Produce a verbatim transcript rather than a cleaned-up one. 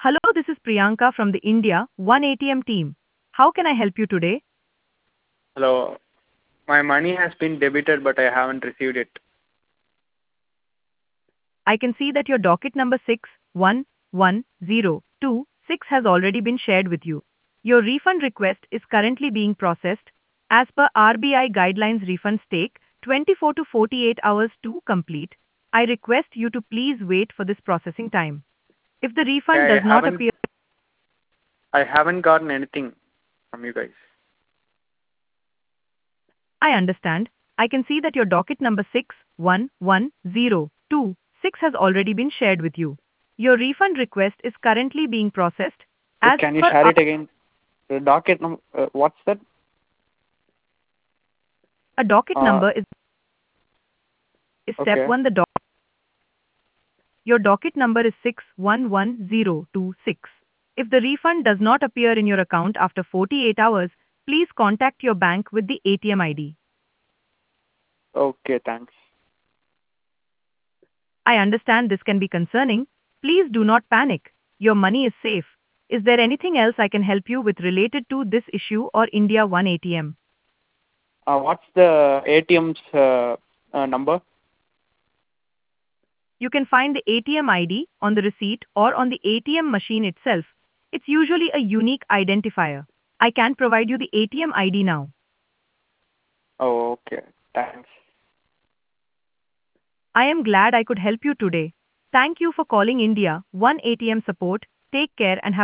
Hello, this is Priyanka from the India One A T M team. How can I help you today? Hello. My money has been debited, but I haven't received it. I can see that your docket number six one one zero two six has already been shared with you. Your refund request is currently being processed. As per R B I guidelines, refunds take twenty-four to forty-eight hours to complete. I request you to please wait for this processing time. If the refund I does not haven't appear, I haven't gotten anything from you guys. I understand. I can see that your docket number six one one zero two six has already been shared with you. Your refund request is currently being processed. Uh, As Can you per share our, it again? The docket number. Uh, what's that? a docket Uh, number is, is step okay. one. The doc, your docket number is six one one zero two six. If the refund does not appear in your account after forty-eight hours, please contact your bank with the A T M I D. Okay, thanks. I understand this can be concerning. Please do not panic. Your money is safe. Is there anything else I can help you with related to this issue or India One A T M? Uh, what's the A T M's uh, uh, number? You can find the A T M I D on the receipt or on the A T M machine itself. It's usually a unique identifier. I can provide you the A T M I D now. Oh, okay. Thanks. I am glad I could help you today. Thank you for calling India One A T M support. Take care and have